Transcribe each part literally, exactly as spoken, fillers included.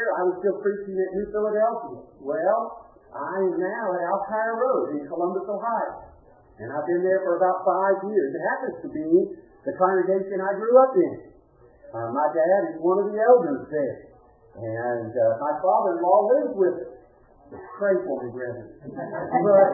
year, I was still preaching at New Philadelphia. Well, I am now at Alkire Road in Columbus, Ohio. And I've been there for about five years. It happens to be the congregation I grew up in. Uh, my dad is one of the elders there. And uh, my father-in-law lives with us. Pray for me, brethren. But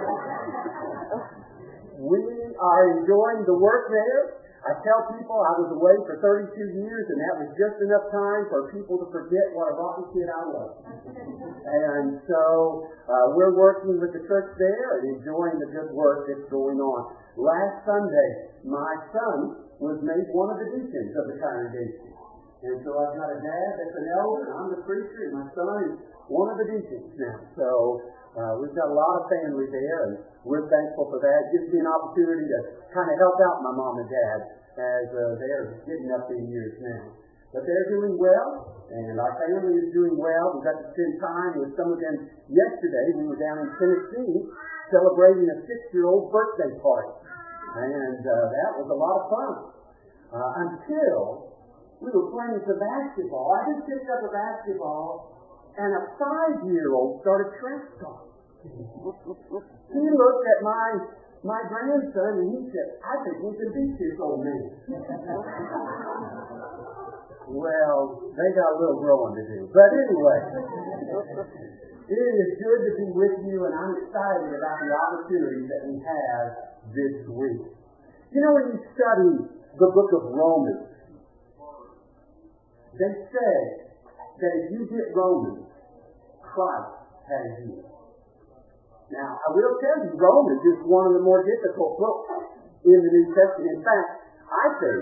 we are enjoying the work there. I tell people I was away for thirty-two years, and that was just enough time for people to forget what a rotten kid I was. And so uh, we're working with the church there and enjoying the good work that's going on. Last Sunday, my son was made one of the deacons of the congregation. And so I've got a dad that's an elder, and I'm the preacher, and my son is one of the deacons now. So uh, we've got a lot of family there, and we're thankful for that. It gives me an opportunity to kind of help out my mom and dad as uh, they're getting up in years now. But they're doing well, and our family is doing well. We got to spend time with some of them yesterday. We were down in Tennessee celebrating a six-year-old birthday party, and uh, that was a lot of fun uh, until we were playing some basketball. I just picked up a basketball, and a five-year-old started trash talking. He looked at my my grandson, and he said, "I think we can beat this old man." Well, they got a little growing to do. But anyway, it is good to be with you, and I'm excited about the opportunities that we have this week. You know, when you study the book of Romans, they say that if you get Romans, Christ has you. Now, I will tell you, Romans is one of the more difficult books in the New Testament. In fact, I think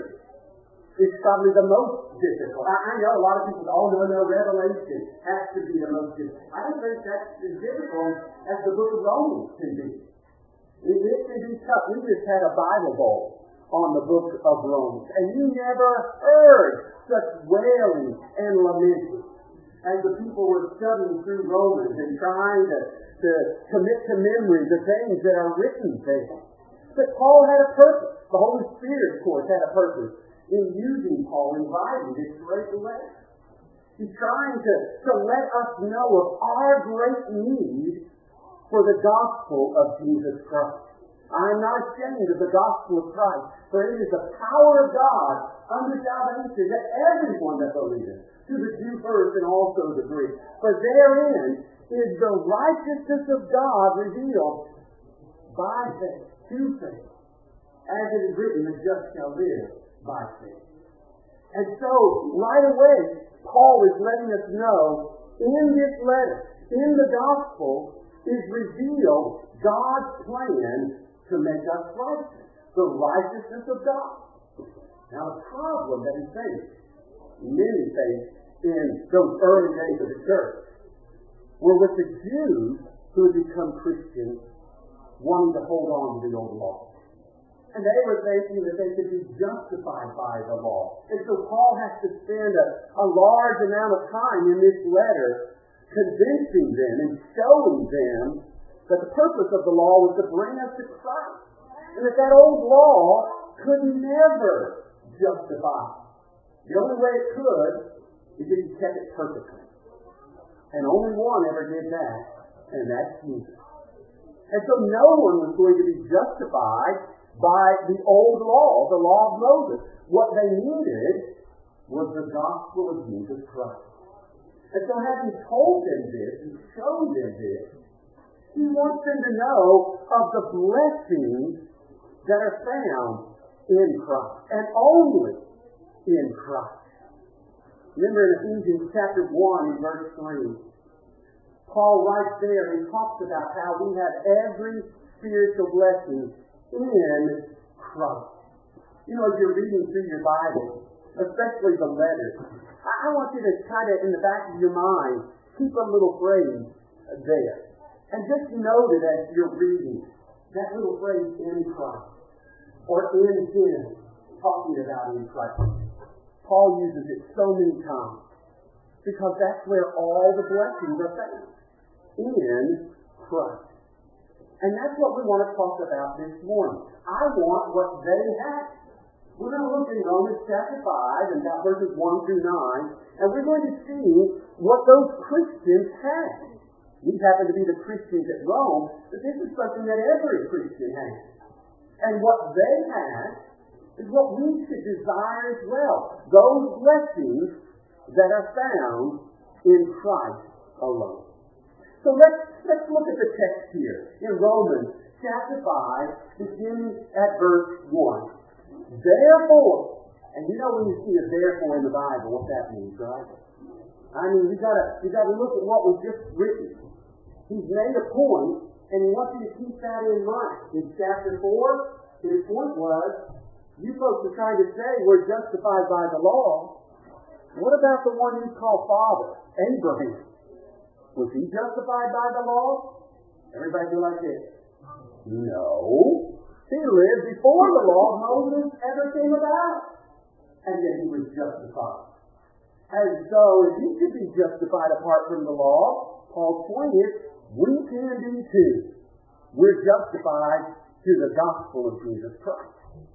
it's probably the most difficult. I, I know a lot of people say, oh, no, no, Revelation has to be the most difficult. I don't think that's as difficult as the book of Romans can be. It, it can be tough. We just had a Bible bowl on the book of Romans, and you never heard such wailing and lamenting as the people were studying through Romans and trying to, to commit to memory the things that are written there. But Paul had a purpose. The Holy Spirit, of course, had a purpose in using Paul, in writing this great letter. He's trying to, to let us know of our great need for the gospel of Jesus Christ. I am not ashamed of the gospel of Christ, for it is the power of God unto salvation to everyone that believeth, to the Jew first and also the Greek. For therein is the righteousness of God revealed by faith, to faith. As it is written, the just shall live by faith. And so, right away, Paul is letting us know, in this letter, in the gospel, is revealed God's plan to make us righteous, the righteousness of God. Now, the problem that he faced, many faced in those early days of the church, were with the Jews who had become Christians, wanting to hold on to the old law. And they were thinking that they could be justified by the law. And so Paul has to spend a, a large amount of time in this letter convincing them and showing them that the purpose of the law was to bring us to Christ. And that that old law could never justify. The only way it could is if you kept it perfectly. And only one ever did that, and that's Jesus. And so no one was going to be justified by the old law, the law of Moses. What they needed was the gospel of Jesus Christ. And so having told them this and shown them this, he wants them to know of the blessings that are found in Christ, and only in Christ. Remember in Ephesians chapter one and verse three, Paul writes there, he talks about how we have every spiritual blessing in Christ. You know, as you're reading through your Bible, especially the letters, I want you to kind of, in the back of your mind, keep a little phrase there. And just note it as you're reading, that little phrase, in Christ, or in Him, talking about in Christ. Paul uses it so many times, because that's where all the blessings are found, in Christ. And that's what we want to talk about this morning. I want what they have. We're going to look in Romans chapter five and verses one through nine, and we're going to see what those Christians had. We happen to be the Christians at Rome, but this is something that every Christian has. And what they had is what we should desire as well. Those blessings that are found in Christ alone. So let's, let's look at the text here in Romans chapter five, beginning at verse one. Therefore, and you know when you see a therefore in the Bible, what that means, right? I mean, you gotta, you gotta look at what was just written. He's made a point, and he wants you to keep that in mind. In chapter four, his point was, you folks are trying to say we're justified by the law. What about the one you call father, Abraham? Was he justified by the law? Everybody do like this. No. He lived before the law Moses ever came about. And then he was justified. And so if he could be justified apart from the law, Paul's point is, we can be too. We're justified through the gospel of Jesus Christ.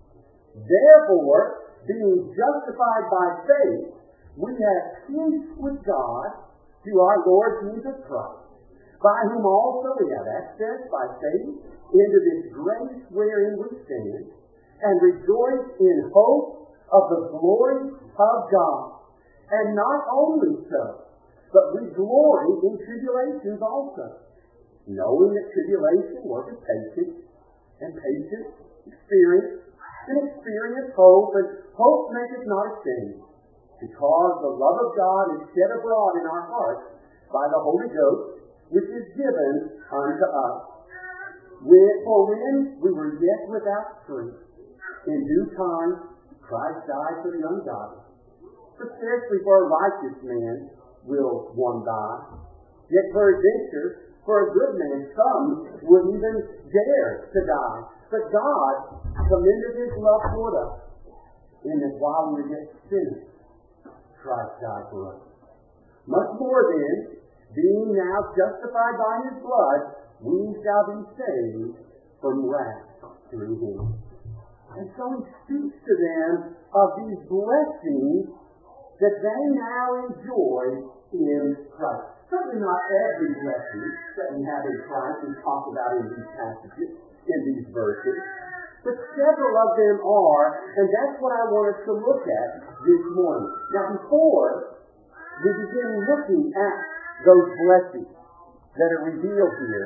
Therefore, being justified by faith, we have peace with God through our Lord Jesus Christ, by whom also we have access by faith into this grace wherein we stand, and rejoice in hope of the glory of God. And not only so, but we glory in tribulations also, knowing that tribulation worketh patience, and patience experience, and experience hope, and hope maketh not ashamed, because the love of God is shed abroad in our hearts by the Holy Ghost, which is given unto us. When, for when we were yet without strength, in due time Christ died for the ungodly. For scarcely for a righteous man will one die, yet peradventure for a good man some would even dare to die. But God commended his love toward us, in that while we were yet sinners, Christ died for us. Much more then, being now justified by his blood, we shall be saved from wrath through him. And so he speaks to them of these blessings that they now enjoy in Christ. Certainly not every blessing that we have in Christ is talked about in these passages, in these verses. But several of them are, and that's what I want us to look at this morning. Now, before we begin looking at those blessings that are revealed here,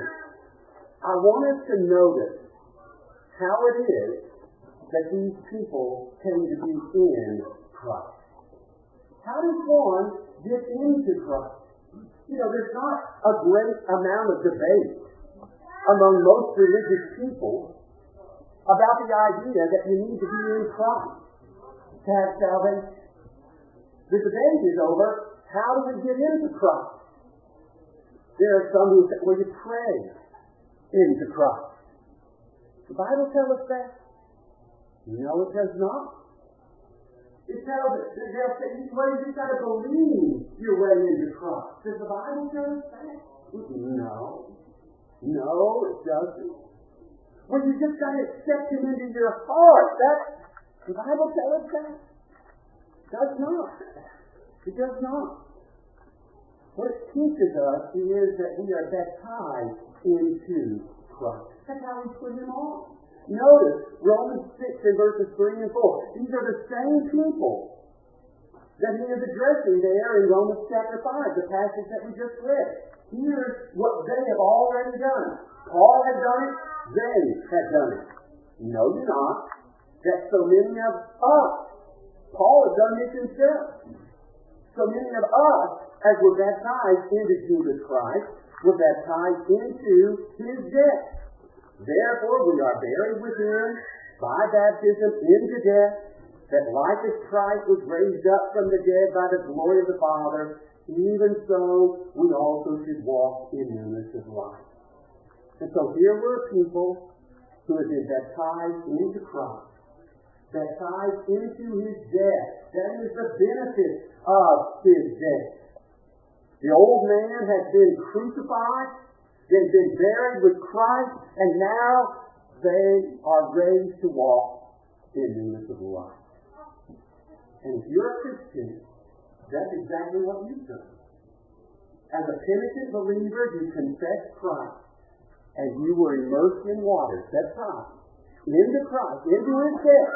I want us to notice how it is that these people came to be in Christ. How does one get into Christ? You know, there's not a great amount of debate among most religious people about the idea that you need to be in Christ to have salvation. The debate is over, how do we get into Christ? There are some who say, well, you pray into Christ. The Bible tells us that? No, it does not. It tells us, they'll say, well, you've got to believe your way into Christ. Does the Bible tell us that? No. No, it doesn't. Well, you just got to accept him into your heart. That, the Bible tells us that? It does not. It does not. What it teaches us is that we are baptized into Christ. That's how we put him on. Notice Romans six and verses three and four. These are the same people that he is addressing there in Romans chapter five, the passage that we just read. Here's what they have already done. Paul had done it. They had done it. No, you're not. That so many of us, Paul had done this himself. So many of us, as were baptized into Jesus Christ, were baptized into his death. Therefore, we are buried with him by baptism into death, that like as Christ was raised up from the dead by the glory of the Father, even so we also should walk in newness of life. And so here were people who had been baptized into Christ, baptized into his death. That is the benefit of his death. The old man had been crucified, they've been buried with Christ, and now they are raised to walk in newness of life. And if you're a Christian, that's exactly what you've done. As a penitent believer, you confessed Christ, and you were immersed in water, that's right, into Christ, into His death,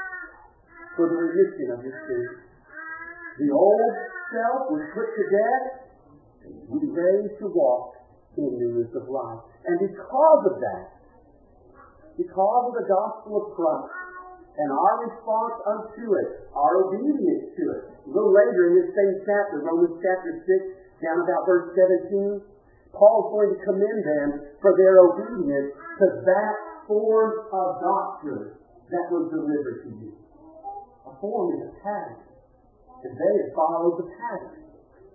for the remission of your sins. The old self was put to death, and you raised to walk in newness of life. And because of that, because of the gospel of Christ, and our response unto it, our obedience to it. A little later in this same chapter, Romans chapter six, down about verse seventeen, Paul's going to commend them for their obedience to that form of doctrine that was delivered to you. A form is a pattern. And they had followed the pattern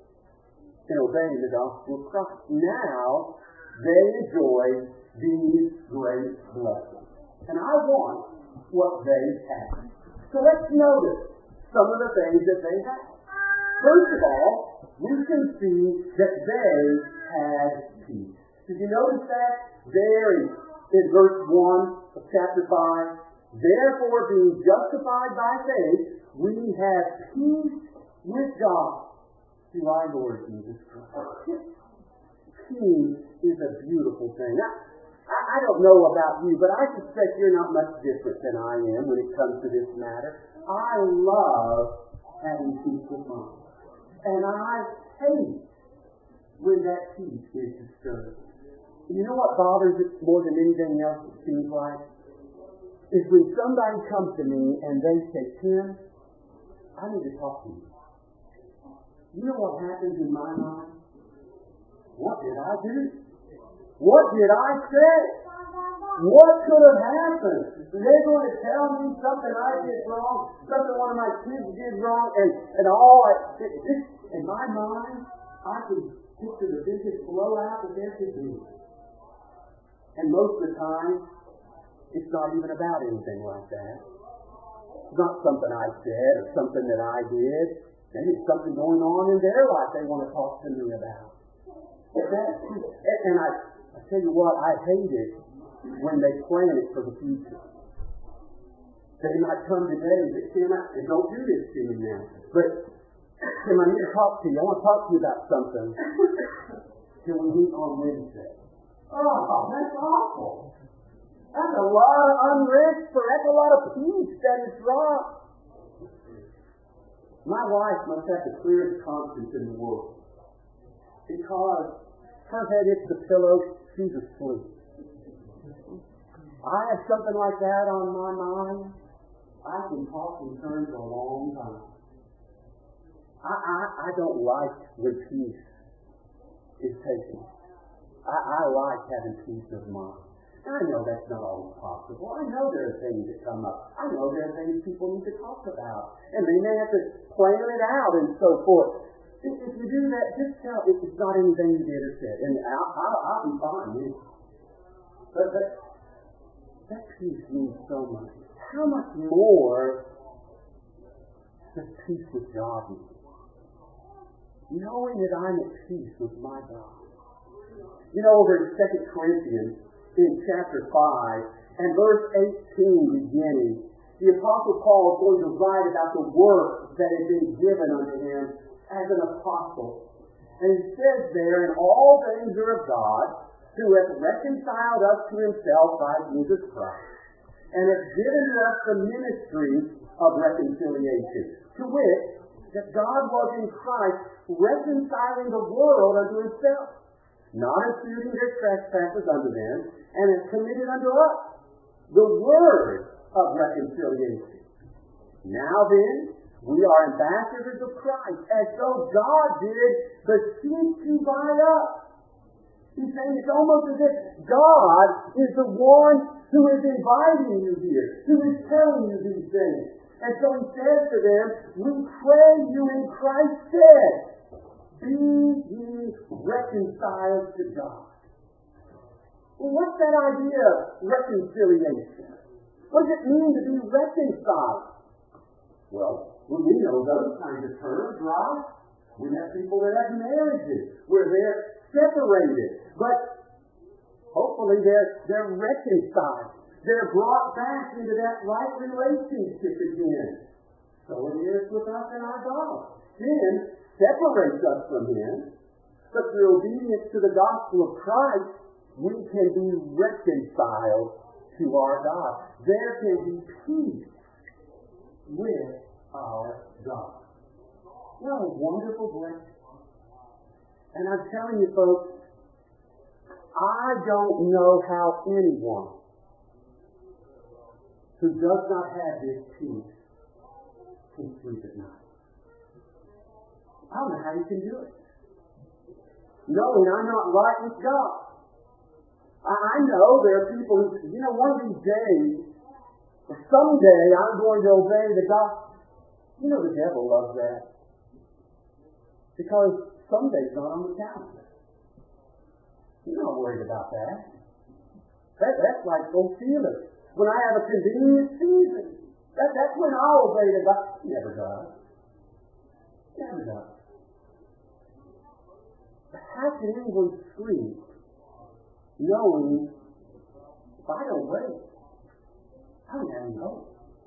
in obeying the gospel of Christ. Now, they enjoy these great blessings. And I want what they had. So let's notice some of the things that they had. First of all, we can see that they had peace. Did you notice that? There in, in verse one of chapter five, therefore being justified by faith, we have peace with God through our Lord Jesus Christ. Peace is a beautiful thing. Now, I don't know about you, but I suspect you're not much different than I am when it comes to this matter. I love having peace with mine. And I hate when that peace is disturbed. You know what bothers it more than anything else, it seems like? Is when somebody comes to me and they say, Tim, I need to talk to you. You know what happens in my mind? What did I do? What did I say? What could have happened? They're going to tell me something I did wrong, something one of my kids did wrong, and, and all I, it, it, in my mind, I can picture the biggest blowout that there could be. And most of the time, it's not even about anything like that. It's not something I said or something that I did. Maybe it's something going on in their life they want to talk to me about. And, that, and I, I tell you what, I hate it when they plan it for the future. They might come today and say, Tim, and don't do this to me now, but Tim, I need to talk to you. I want to talk to you about something. Can we meet on Wednesday? Oh, that's awful. That's a lot of unrest for, that's a lot of peace that is wrong. My wife must have the clearest conscience in the world. Because her head hits the pillow, she's asleep. I have something like that on my mind, I can talk in terms for a long time. I, I, I don't like when peace is taken. I, I like having peace of mind. And I know that's not always possible. I know there are things that come up. I know there are things people need to talk about. And they may have to plan it out and so forth. If, if you do that, just tell if it's not anything you did or said. And I'll, I'll, I'll be fine. Yeah. But, but that peace means so much. How much more does peace with God mean? Knowing that I'm at peace with my God. You know, over in Second Corinthians, in chapter five, and verse eighteen beginning, the Apostle Paul is going to write about the work that had been given unto him as an apostle. And he says there, and all things are of God, who hath reconciled us to himself by Jesus Christ, and hath given to us the ministry of reconciliation, to wit, that God was in Christ reconciling the world unto himself, not imputing their trespasses unto them, and hath committed unto us the word of reconciliation. Now then, we are ambassadors of Christ, as though God did beseech you by us. He's saying it's almost as if God is the one who is inviting you here, who is telling you these things. And so he says to them, we pray you in Christ's stead, be ye reconciled to God. Well, what's that idea of reconciliation? What does it mean to be reconciled? Well, we know those kinds of terms, right? We have people that have marriages where they're separated, but hopefully they're, they're reconciled. They're brought back into that right relationship again. So it is with us and our God. Sin separates us from Him, But through obedience to the gospel of Christ, we can be reconciled to our God. There can be peace with our God. What a wonderful blessing. And I'm telling you, folks, I don't know how anyone who does not have this peace can sleep at night. I don't know how you can do it. Knowing I'm not right with God. I know there are people who, you know, one of these days, or someday I'm going to obey the gospel. You know the devil loves that. Because someday's not on the calendar. You're not worried about that. that that's like those feelers. When I have a convenient season, that, that's when I'll obey the gospel. Never does. Never does. But how can anyone sleep knowing if I don't wait, I don't have any hope?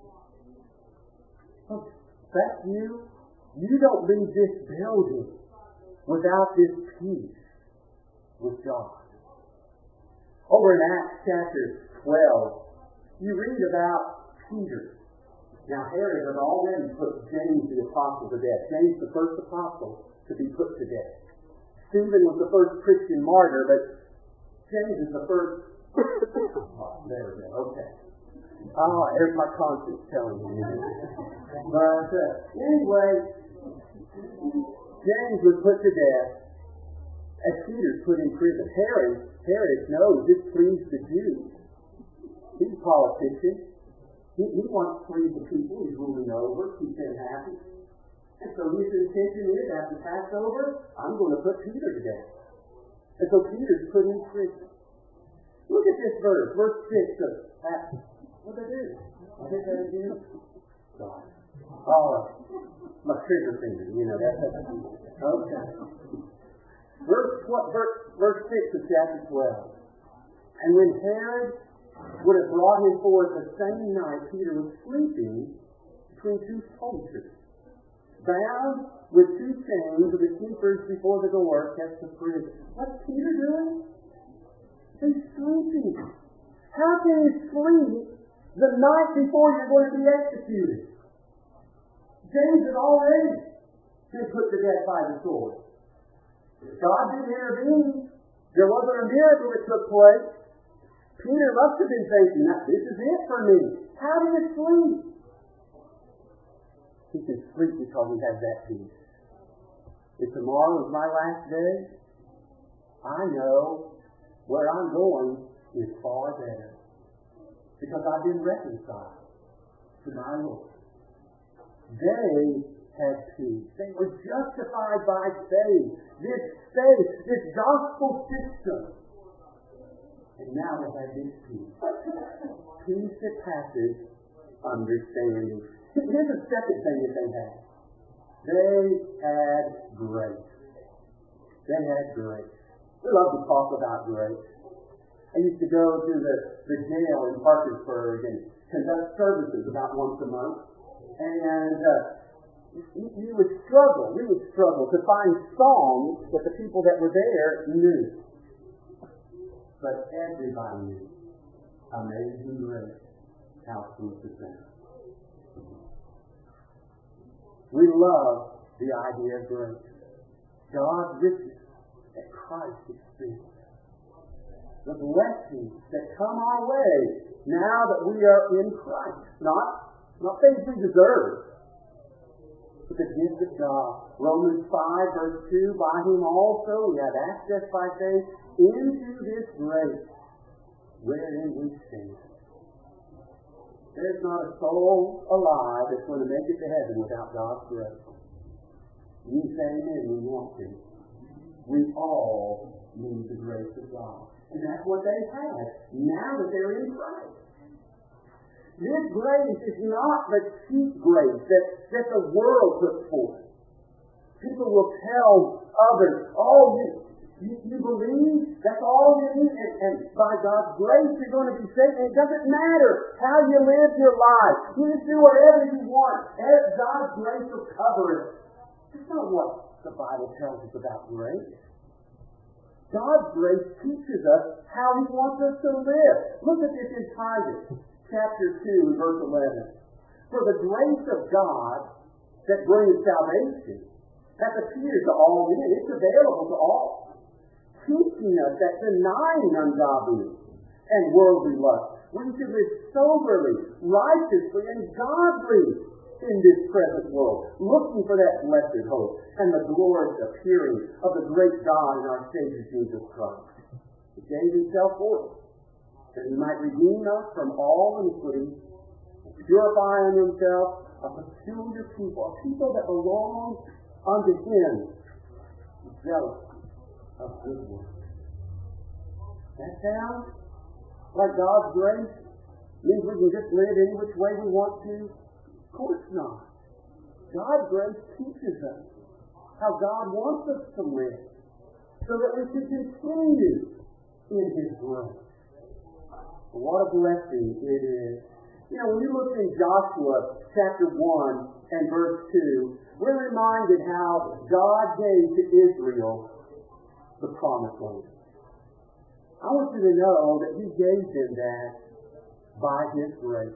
Oh, that's you. You don't leave this building without this peace with God. Over in Acts chapter twelve, you read about Peter. Now Herod had already put James the apostle to death. James the first apostle to be put to death. Stephen was the first Christian martyr, but James is the first. Oh, there we go. Okay. Oh, there's my conscience telling me. But uh, anyway, James was put to death as Peter's put in prison. Herod, Herod knows this pleased the Jews. He's a politician. He, he wants to please the people he's ruling over, keep them happy. And so his intention is, after Passover, I'm going to put Peter to death. And so Peter's put in prison. Look at this verse, verse six of Acts. What did I do? I hit that again? Sorry. Oh, my trigger finger, you know, that's okay. Verse, what, verse, verse six of chapter twelve. And when Herod would have brought him forth the same night, Peter was sleeping between two soldiers, bound with two chains of the keepers before the door kept the prison. What's Peter doing? He's sleeping. How can he sleep the night before you're going to be executed? James had already been put to death by the sword. God didn't intervene. There wasn't a miracle that took place. Peter must have been thinking, this is it for me. How do you sleep? He can sleep because he has that peace. If tomorrow is my last day, I know where I'm going is far better. Because I've been reconciled to my Lord. They had peace. They were justified by faith. This faith, this gospel system. And now they had this peace. Peace that passes understanding. Here's the second thing that they had. They had grace. They had grace. We love to talk about grace. I used to go to the, the jail in Parkersburg and conduct services about once a month. And uh, you, you would struggle, we would struggle to find songs that the people that were there knew. But everybody knew. Amazing Grace, how sweet the sound. We love the idea of grace. God's riches at Christ's expense. The blessings that come our way now that we are in Christ. Not, not things we deserve, but the gift of God. Romans five verse two, by whom also we have access by faith into this grace wherein we stand. There's not a soul alive that's going to make it to heaven without God's grace. You say amen when you want to. We all need the grace of God. And that's what they had now that they're in Christ. This grace is not the cheap grace that, that the world puts forth. People will tell others, oh, you, you, you believe that's all you need, and, and by God's grace you're going to be saved. And it doesn't matter how you live your life. You just do whatever you want. God's grace will cover it. That's not what the Bible tells us about grace. God's grace teaches us how He wants us to live. Look at this in Titus, chapter two, verse eleven. For the grace of God that brings salvation hath appeared to all men. It's available to all. Teaching us that denying ungodliness and worldly lust, we should live soberly, righteously, and godly in this present world, looking for that blessed hope and the glorious appearing of the great God and our Savior Jesus Christ. He gave Himself for us, that He might redeem us from all iniquity, and purify unto Himself a peculiar people, a people that belong unto Him, zealous of good works. That sounds like God's grace means we can just live any which way we want to? Of course not. God's grace teaches us how God wants us to live so that we can continue in His grace. What a blessing it is. You know, when you look in Joshua chapter one and verse two, we're reminded how God gave to Israel the promised land. I want you to know that He gave them that by His grace.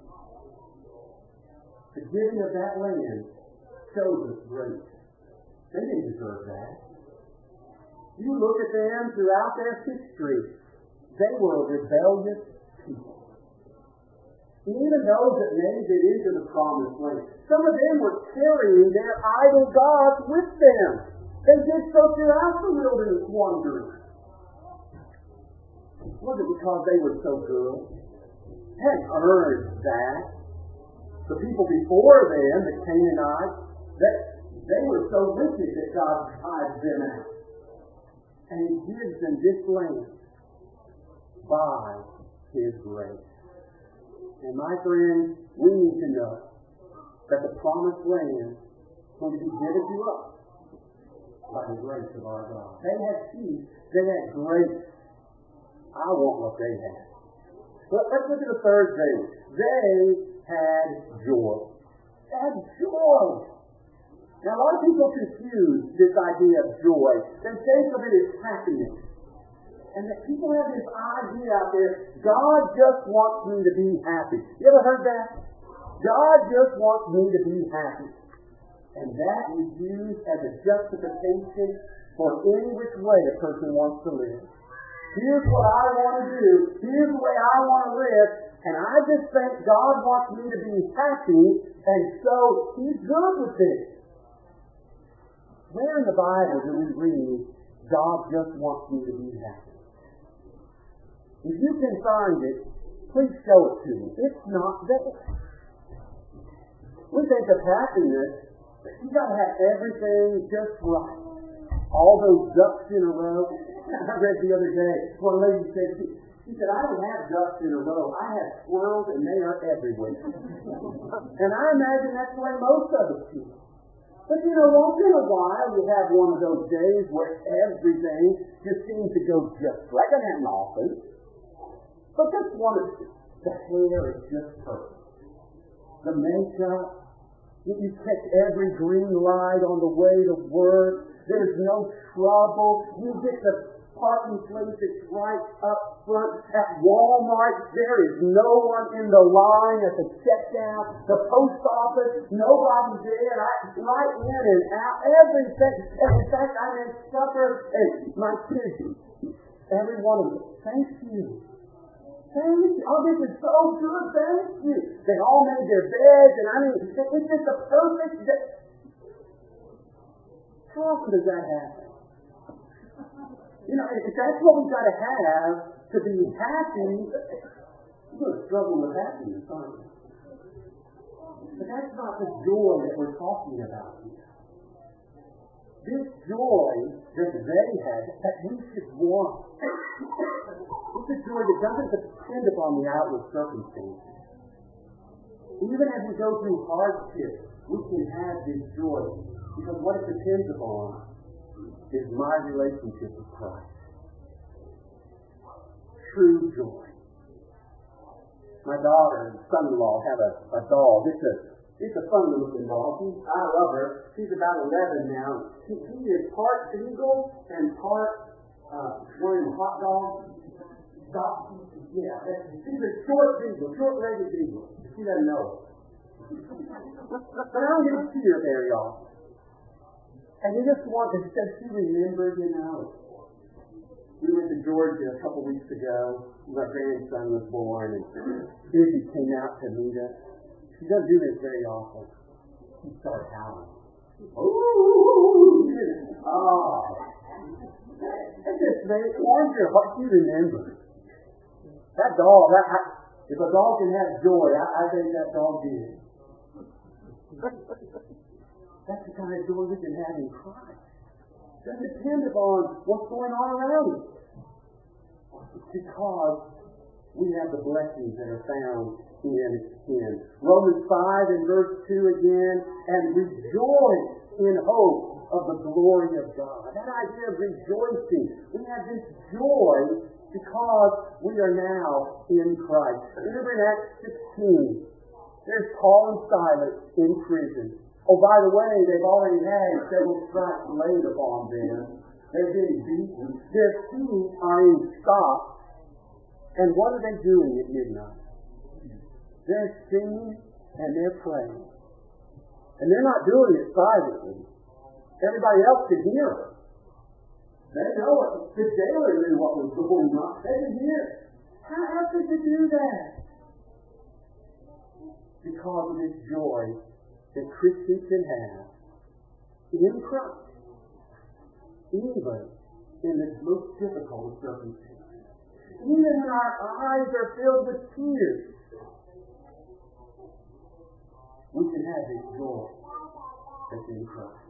The giving of that land shows us grace. They didn't deserve that. You look at them throughout their history, they were a rebellious people. Even those that made it into the promised land, some of them were carrying their idol gods with them. They did so throughout the wilderness wandering. It wasn't because they were so good. They hadn't earned that. The people before them, the Canaanites, that they were so wicked that God hides them out. And He gives them this land by His grace. And my friends, we need to know that the promised land is going to be given to us by the grace of our God. They had peace. They had grace. I want what they had. Well, let's look at the third thing. They had joy. They had joy. Now, a lot of people confuse this idea of joy. They think of it as happiness. And that people have this idea out there, God just wants me to be happy. You ever heard that? God just wants me to be happy. And that is used as a justification for any which way a person wants to live. Here's what I want to do. Here's the way I want to live. And I just think God wants me to be happy, and so He's good with it. Where in the Bible do we read, God just wants me to be happy? If you can find it, please show it to me. It's not there. We think of happiness, but you've got to have everything just right. All those ducks in a row. I read the other day, one lady said, she, she said, I don't have ducks in a row. I have squirrels, and they are everywhere. And I imagine that's the way most of us feel. But you know, once in a while, you have one of those days where everything just seems to go just right. That doesn't happen often. But just one of the, the hair is just perfect. The makeup, you, you catch every green light on the way to work. There's no trouble. You get the parking place that's right up front. At Walmart, there is no one in the line at the checkout. The post office, nobody's there. I, right in and out, everything. And in fact, I had supper, and my kids, every one of them, thank you. Thank you. Oh, this is so good. Thank you. They all made their beds, and I mean, it's just a perfect day. How often does that happen? You know, if that's what we've got to have to be happy, we're going to struggle with happiness, aren't we? But that's not the joy that we're talking about here. This joy that they had, that we should want, it's a joy that doesn't depend upon the outward circumstances. Even as we go through hardship, we can have this joy, because what it depends upon is my relationship with Christ. True joy. My daughter and son-in-law have a, a dog. It's a it's a funny-looking dog. She, I love her. She's about eleven now. She, she is part beagle and part uh, one of the hot dogs. Stop. Yeah, that's, she's a short beagle, short-legged beagle. She doesn't know. But I don't get to see her very often. And you just want to, does she remember, you know? We went to Georgia a couple weeks ago. My grandson was born, and Izzy came out to meet us. She doesn't do this very often. She started howling. Ooh! Oh! That just made me wonder what she remembers. That dog, that, I, if a dog can have joy, I, I think that dog did. That's the kind of joy we can have in Christ. It doesn't depend upon what's going on around us. It's because we have the blessings that are found in Him. Romans five and verse two again, and rejoice in hope of the glory of God. That idea of rejoicing. We have this joy because we are now in Christ. Remember in Acts sixteen, there's Paul and Silas in prison. Oh, by the way, they've already had several stripes laid upon them. They've been beaten. Their feet are in stocks. And what are they doing at midnight? They're singing and they're praying. And they're not doing it silently. Everybody else can hear them. They know it. The jailer knew what was going on. They can hear it. How, how could you do that? Because of this joy that Christians can have in Christ, even in the most difficult of circumstances. Even when our eyes are filled with tears, we can have this joy that's in Christ.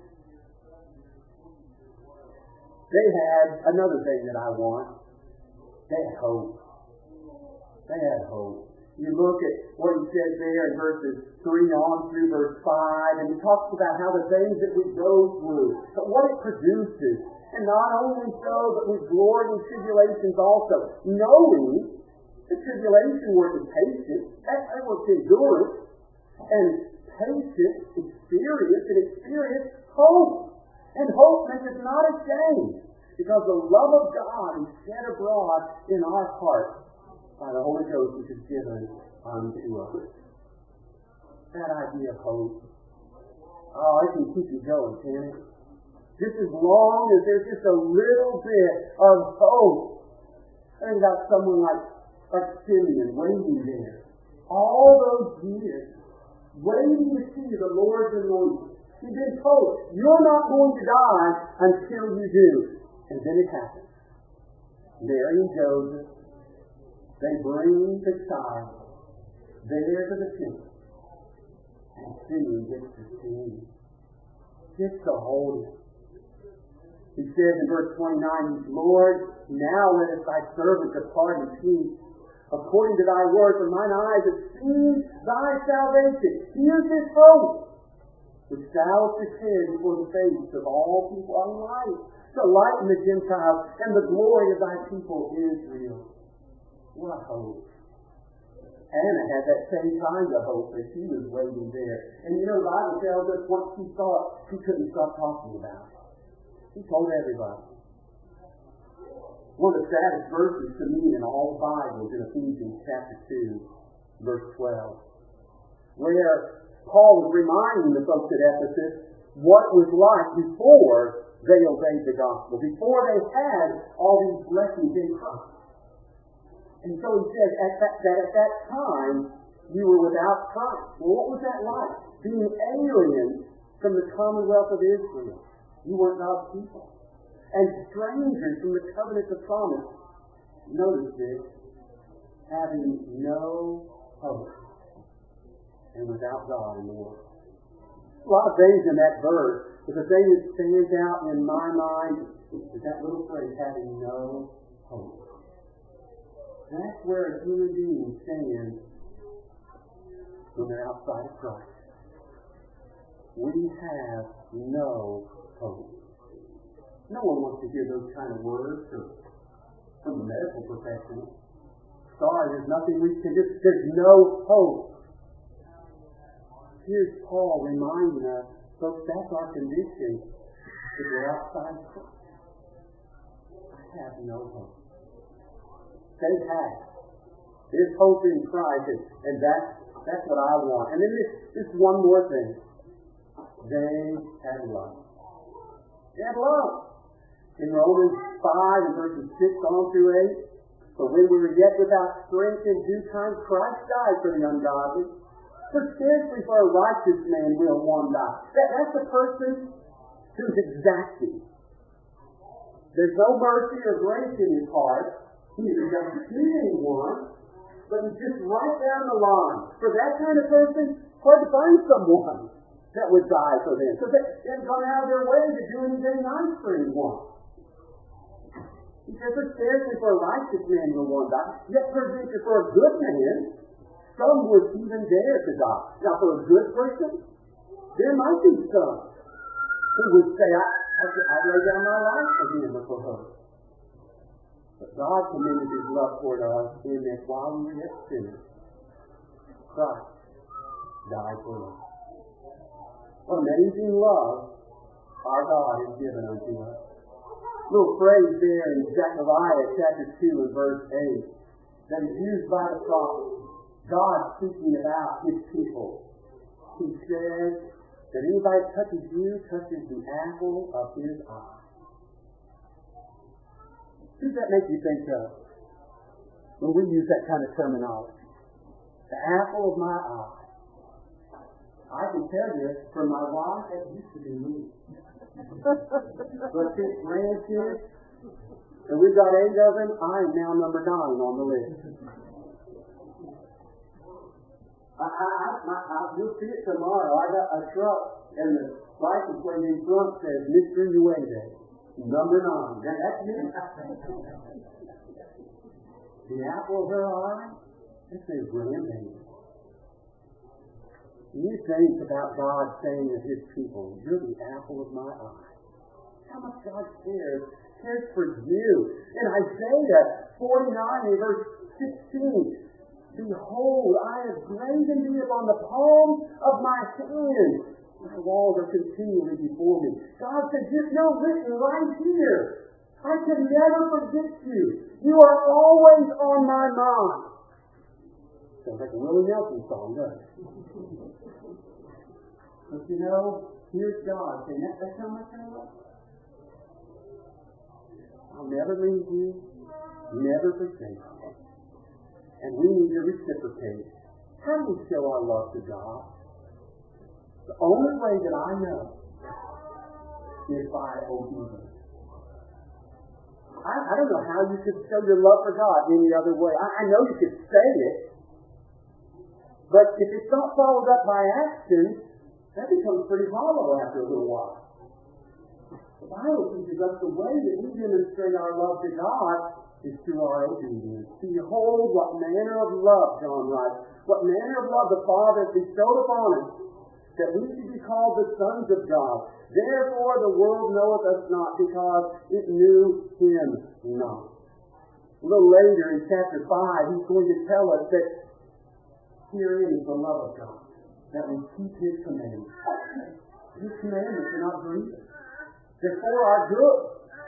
They had another thing that I want. They had hope. They had hope. You look at what he says there in verses three on through verse five, and he talks about how the things that we go through, but what it produces. And not only so, but we glory in tribulations also, knowing the tribulation works patience, that works endurance, and patience, experience, and experience, hope. And hope makes us not ashamed, because the love of God is shed abroad in our hearts by the Holy Ghost, which is given unto us. That idea of hope. Oh, it can keep you going, can it? Just as long as there's just a little bit of hope. Think about someone like, like Simeon waiting there. All those years, waiting to see the Lord's anointed. He's been told, you're not going to die until you do. And then it happens. Mary and Joseph, they bring the child there to the temple. And Simeon gets to see, gets to hold it. He says in verse twenty-nine, Lord, now let us thy servant depart in peace, according to thy word, for mine eyes have seen thy salvation. Here's this hope, which thou hast prepared before the face of all people, a light to lighten the Gentiles, and the glory of thy people Israel. What hope. Anna had that same kind of hope as she was waiting there. And you know, the Bible tells us once she saw it, she couldn't stop talking about it. She told everybody. One of the saddest verses to me in all the Bible is in Ephesians chapter two, verse twelve, where Paul was reminding the folks at Ephesus what it was like before they obeyed the gospel, before they had all these blessings in Christ. And so he says at that, that at that time you were without Christ. Well, what was that like? Being aliens from the commonwealth of Israel. You weren't God's people. And strangers from the covenant of promise. Notice this. Having no hope. And without God in the world. A lot of things in that verse, but the thing that stands out in my mind is that little phrase, having no hope. That's where a human being stands when they're outside of Christ. We have no hope. No one wants to hear those kind of words from, from the medical professional. Sorry, there's nothing we can do. There's no hope. Here's Paul reminding us, folks, that's our condition if we're outside of Christ. have no hope. They have. There's hope in Christ, and, and that's, that's what I want. And then this, this one more thing. They had love. They had love. In Romans five and verses six on through eight, for when we were yet without strength in due time, Christ died for the ungodly. For scarcely for a righteous man will one die. That, that's a person who's exacting. There's no mercy or grace in his heart. He doesn't see anyone, but he's just right down the line. For that kind of person, it's hard to find someone that would die for them. So they haven't gone out of their way to do anything nice for anyone. He says, for scarcely for a righteous man will one die, yet peradventure for a good man, some would even dare to die. Now, for a good person, there might be some who would say, I, I, I'd lay down my life for him or for her. But God commended his love toward us in that while we were yet sinners, Christ died for us. What amazing love our God has given unto us. A little phrase there in Zechariah chapter two and verse eight that is used by the prophet. God speaking about his people. He says that anybody that touches you touches the apple of his eye. Who does that make you think of when we use that kind of terminology? The apple of my eye. I can tell you, for my wife, that used to be me. But six grandkids, and we've got eight of them, I am now number nine on the list. I, I, I, I, you'll see it tomorrow. I got a truck, and the license plate in front says Mister Uende, number nine. Now, that's me. The apple of her eye, that says grandbaby. You think about God saying to his people, you're the apple of my eye. How much God cares, cares for you. In Isaiah forty-nine, in verse sixteen, behold, I have graven thee upon the palms of my hand. My walls are continually before me. God says, you're written right here. I can never forget you. You are always on my mind. Sounds like a Willie Nelson song, doesn't it? But you know, here's God saying, that, that's how much I love you. I'll never leave you, never forsake you. And we need to reciprocate. How do we show our love to God? The only way that I know is by obedience. I, I don't know how you could show your love for God any other way. I, I know you could say it, but if it's not followed up by action, that becomes pretty hollow after a little while. The Bible teaches us the way that we demonstrate our love to God is through our obedience. Behold, what manner of love, John writes, what manner of love the Father has bestowed upon us, that we should be called the sons of God. Therefore the world knoweth us not, because it knew him not. A little later in chapter five, he's going to tell us that herein is the love of God, that we keep his commandments. His commandments are not grievous. They're for our good.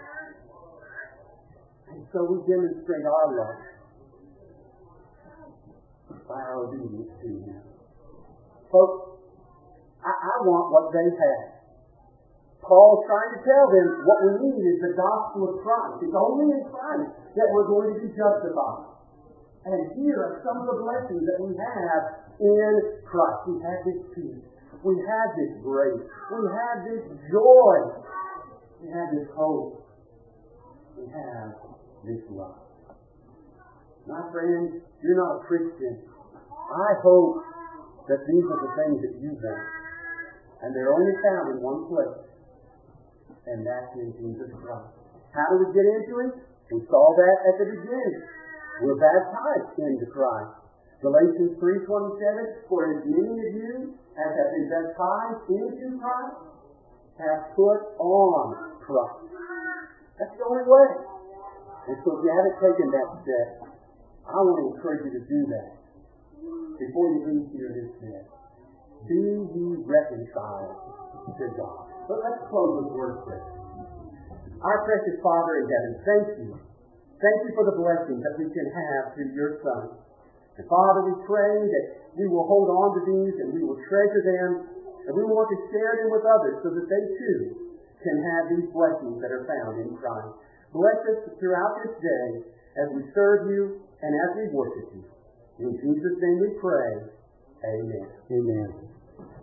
And so we demonstrate our love by our obedience to him. Folks, I, I want what they had. Paul's trying to tell them what we need is the gospel of Christ. It's only in Christ that we're going to be justified. And here are some of the blessings that we have in Christ. We have this peace. We have this grace. We have this joy. We have this hope. We have this love. My friends, you're not a Christian. I hope that these are the things that you want. And they're only found in one place. And that's in Jesus Christ. How do we get into it? We saw that at the beginning. We're baptized into Christ. Galatians three twenty-seven, for as many of you as have been baptized into Christ have put on Christ. That's the only way. And so if you haven't taken that step, I want to encourage you to do that before you leave here this day. Be ye reconciled to God. But let's close with word prayer. Our precious Father in heaven, thank you. Thank you for the blessings that we can have through your Son. And Father, we pray that we will hold on to these and we will treasure them, and we want to share them with others so that they too can have these blessings that are found in Christ. Bless us throughout this day as we serve you and as we worship you. In Jesus' name we pray. Amen. Amen.